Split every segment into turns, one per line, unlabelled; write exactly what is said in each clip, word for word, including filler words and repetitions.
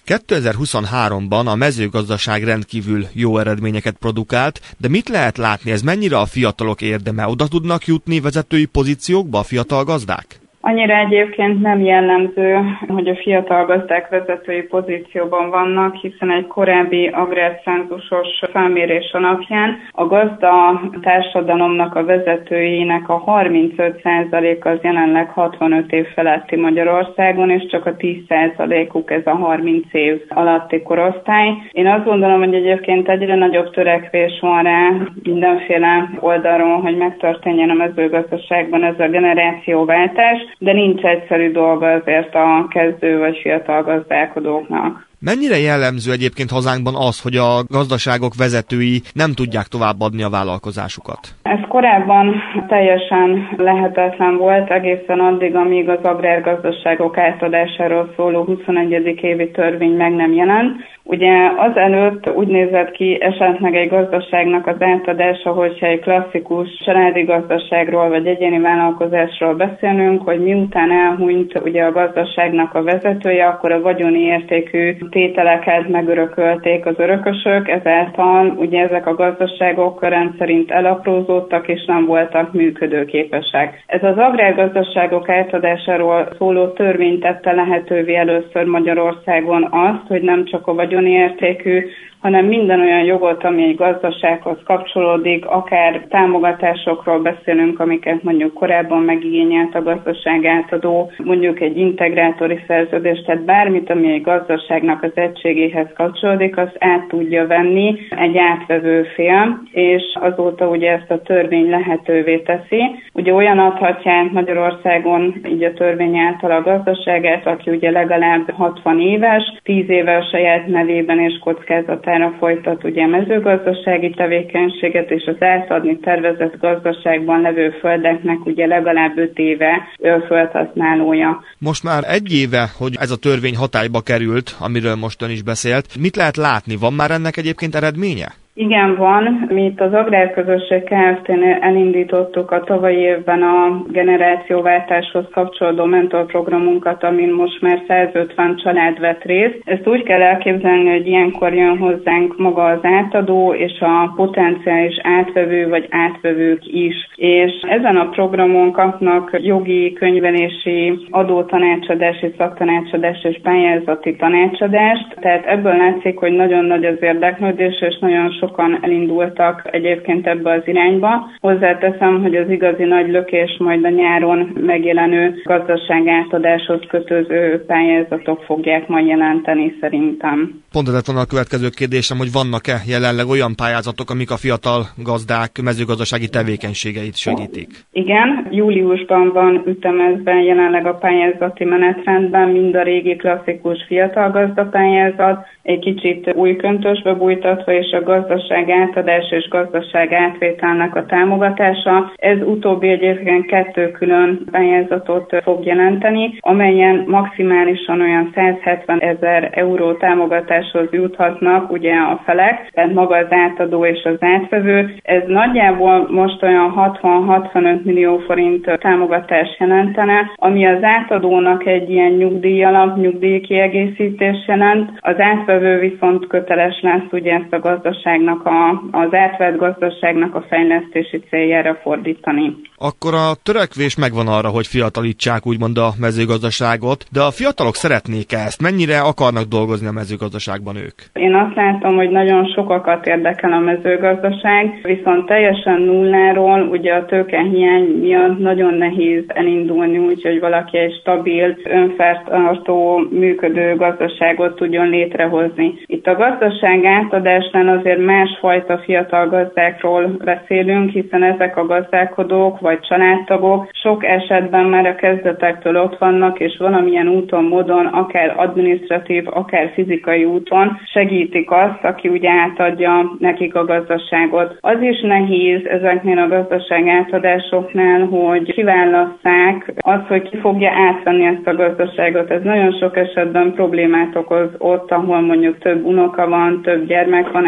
kétezer-huszonháromban a mezőgazdaság rendkívül jó eredményeket produkált, de mit lehet látni, ez mennyire a fiatalok érdeme? Oda tudnak jutni vezetői pozíciókba a fiatal gazdák?
Annyira egyébként nem jellemző, hogy a fiatal gazdák vezetői pozícióban vannak, hiszen egy korábbi agrárcenzusos felmérés alapján a gazda társadalomnak a vezetőinek a harmincöt százaléka az jelenleg hatvanöt év feletti Magyarországon, és csak a tíz százalékuk ez a harminc év alatti korosztály. Én azt gondolom, hogy egyébként egyre nagyobb törekvés van rá mindenféle oldalról, hogy megtörténjen a mezőgazdaságban ez a generációváltás, de nincs egyszerű dolga azért a kezdő vagy fiatal gazdálkodóknak.
Mennyire jellemző egyébként hazánkban az, hogy a gazdaságok vezetői nem tudják továbbadni a vállalkozásukat?
Ez korábban teljesen lehetetlen volt egészen addig, amíg az agrárgazdaságok átadásáról szóló huszonegyedik évi törvény meg nem jelent. Ugye azelőtt úgy nézett ki esetleg egy gazdaságnak az átadása, hogyha egy klasszikus családi gazdaságról vagy egyéni vállalkozásról beszélünk, hogy miután elhunyt ugye a gazdaságnak a vezetője, akkor a vagyoni értékű tételeket megörökölték az örökösök, ezáltal ugye ezek a gazdaságok rendszerint elaprózódtak és nem voltak működőképesek. Ez az agrárgazdaságok átadásáról szóló törvény tette lehetővé először Magyarországon azt, hogy nem csak a vagyoni értékű, hanem minden olyan jogot, ami egy gazdasághoz kapcsolódik, akár támogatásokról beszélünk, amiket mondjuk korábban megigényelt a gazdaság átadó, mondjuk egy integrátori szerződés, tehát bármit, ami egy gazdaságnak az egységéhez kapcsolódik, azt át tudja venni egy átvevő fél, és azóta ugye ezt a törvény lehetővé teszi. Ugye olyan adhatja át Magyarországon így a törvény által a gazdaságát, aki ugye legalább hatvan éves, tíz éve a saját nevében és kockázat folytat ugye mezőgazdasági tevékenységet, és az átadni tervezett gazdaságban levő földeknek ugye legalább öt éve földhasználója.
Most már egy éve, hogy ez a törvény hatályba került, amiről most ön is beszélt. Mit lehet látni? Van már ennek egyébként eredménye?
Igen, van. Mi itt az Agrárközösség Kft-nél elindítottuk a tavalyi évben a generációváltáshoz kapcsolódó mentorprogramunkat, amin most már százötven család vett részt. Ezt úgy kell elképzelni, hogy ilyenkor jön hozzánk maga az átadó és a potenciális átvevő vagy átvevők is. És ezen a programon kapnak jogi, könyvelési, adótanácsadási, szaktanácsadási és pályázati tanácsadást. Tehát ebből látszik, hogy nagyon nagy az érdeklődés, és nagyon sok sokan elindultak egyébként ebbe az irányba. Hozzáteszem, hogy az igazi nagy lökés majd a nyáron megjelenő gazdaságátadáshoz kötöző pályázatok fogják majd jelenteni szerintem.
Pont ez lett volna a következő kérdésem, hogy vannak-e jelenleg olyan pályázatok, amik a fiatal gazdák mezőgazdasági tevékenységeit segítik?
Igen, júliusban van ütemezve jelenleg a pályázati menetrendben mind a régi klasszikus fiatal gazdapályázat, egy kicsit új köntösbe bújtatva, és a gazdaság átadás és gazdaság átvételnek a támogatása. Ez utóbbi egyébként kettő külön pályázatot fog jelenteni, amelyen maximálisan olyan százhetven ezer euró támogatáshoz juthatnak ugye a felek, tehát maga az átadó és az átvevő. Ez nagyjából most olyan hatvan-hatvanöt millió forint támogatást jelentene, ami az átadónak egy ilyen nyugdíjalap, nyugdíjkiegészítés jelent, az átvevő viszont köteles lesz ugye ezt a gazdaságnak, a, az átvett gazdaságnak a fejlesztési céljára fordítani.
Akkor a törekvés megvan arra, hogy fiatalítsák úgymond a mezőgazdaságot, de a fiatalok szeretnék ezt? Mennyire akarnak dolgozni a mezőgazdaságban ők?
Én azt látom, hogy nagyon sokakat érdekel a mezőgazdaság, viszont teljesen nulláról ugye a tőkehiány miatt nagyon nehéz elindulni, úgyhogy valaki egy stabil, önfenntartó, működő gazdaságot tudjon létrehozni. Itt a gazdaság átadásnál azért másfajta fiatal gazdákról beszélünk, hiszen ezek a gazdálkodók vagy családtagok sok esetben már a kezdetektől ott vannak, és valamilyen úton, módon, akár adminisztratív, akár fizikai úton segítik azt, aki ugye átadja nekik a gazdaságot. Az is nehéz ezeknél a gazdaság átadásoknál, hogy kiválasszák azt, hogy ki fogja átvenni ezt a gazdaságot. Ez nagyon sok esetben problémát okoz ott, ahol mondjuk több unoka van, több gyermek van egy család.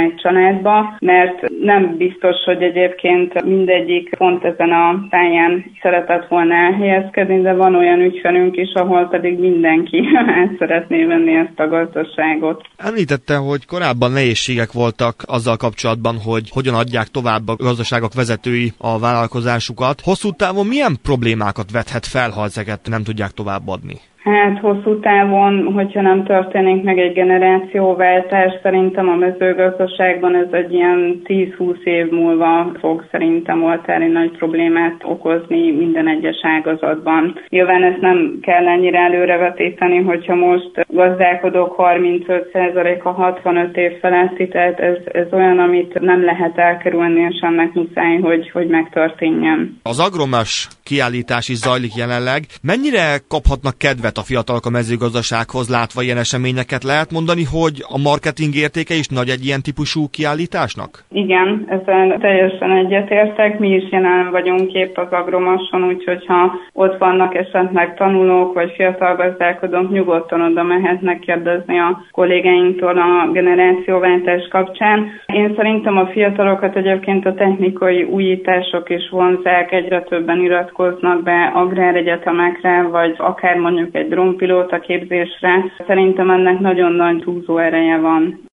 családba, mert nem biztos, hogy egyébként mindegyik pont ezen a pályán szeretett volna elhelyezkedni, de van olyan ügyfelünk is, ahol pedig mindenki el szeretné venni ezt a gazdaságot.
Említette, hogy korábban nehézségek voltak azzal kapcsolatban, hogy hogyan adják tovább a gazdaságok vezetői a vállalkozásukat. Hosszú távon milyen problémákat vethet fel, ha ezeket nem tudják továbbadni?
Hát hosszú távon, hogyha nem történik meg egy generációváltás, szerintem a mezőgazdaságban ez egy ilyen tíz-húsz év múlva fog szerintem oltári nagy problémát okozni minden egyes ágazatban. Nyilván ezt nem kell ennyire előrevetíteni, hogyha most gazdálkodók harmincöt százaléka hatvanöt év feletti, tehát ez, ez olyan, amit nem lehet elkerülni, és ennek muszáj, hogy, hogy megtörténjen.
Az Agromes kiállítás is zajlik jelenleg. Mennyire kaphatnak kedvet a fiatalok a mezőgazdasághoz látva ilyen eseményeket? Lehet mondani, hogy a marketing értéke is nagy egy ilyen típusú kiállításnak?
Igen, ezzel teljesen egyetértek. Mi is jelen vagyunk épp az Agromason, úgyhogy ha ott vannak esetleg tanulók vagy fiatal gazdálkodók, nyugodtan oda mehetnek kérdezni a kollégáinktól a generációváltás kapcsán. Én szerintem a fiatalokat egyébként a technikai újítások is vonzák, egyre többen iratkoznak be agráregyetemekre, vagy akár mondjuk egy drónpilóta képzésre. Szerintem ennek nagyon nagy húzó ereje van.